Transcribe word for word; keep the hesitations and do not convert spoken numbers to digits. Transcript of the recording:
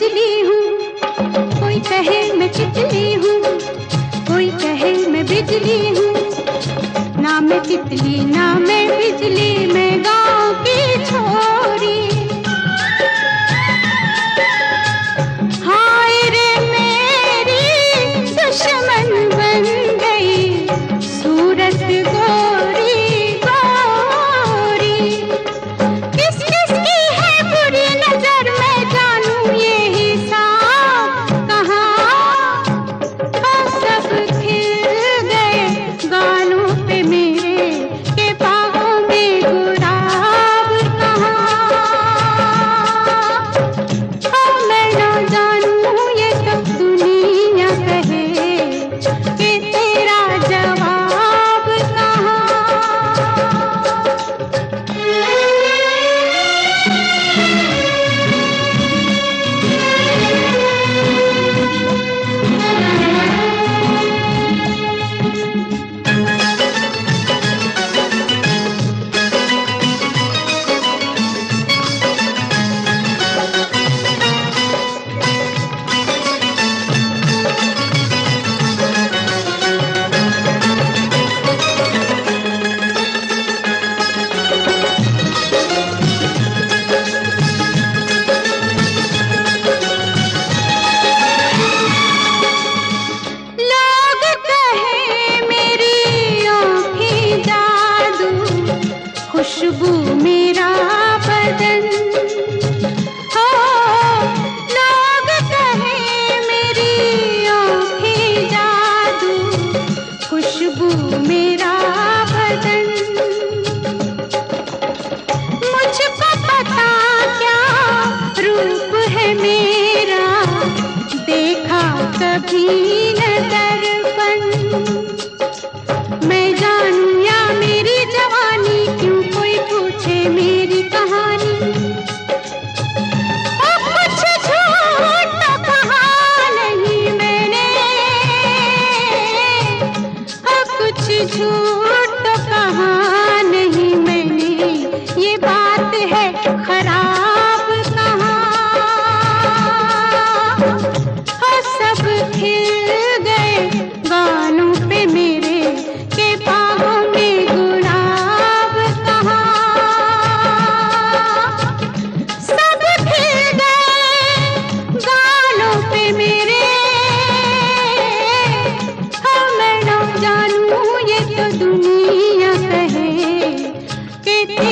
बिजली हूँ, कोई कहे मैं तितली हूँ, कोई कहे मैं बिजली हूँ। ना मैं तितली ना मैं बिजली, मैं गाँव की छोरी। हाय रे मेरी दुश्मन बन गई सूरत गोरी गोरी। किस किस की है बुरी नजर, मैं जानूं ये हिसाब कहाँ। सब खिल गए गालों पे मेरे, के बाहों में गुलाब कहाँ। हाँ मैं ना जानूं ये सब दुनिया कहे, कि तेरा जवाब कहाँ। खुशबू मेरा बदन हो, लोग कहे मेरी आँखें जादू, खुशबू मेरा बदन। मुझको पता क्या रूप है मेरा, देखा कभी न दर्पण। मैं जानूं या मेरी जवानी, क्यों कोई पूछे मेरी कहानी। ओ कुछ झूठ तो कहा नहीं मैंने, ओ कुछ झूठ तो कहा नहीं मैंने, ये बात है खराब कहाँ। ओ सब खिल गए गालों पे मेरे, के बाहों में गुलाब कहाँ। सब खिल गए गालों पे मेरे, हाँ मैं ना जानूं ये तो दुनिया कहे, कि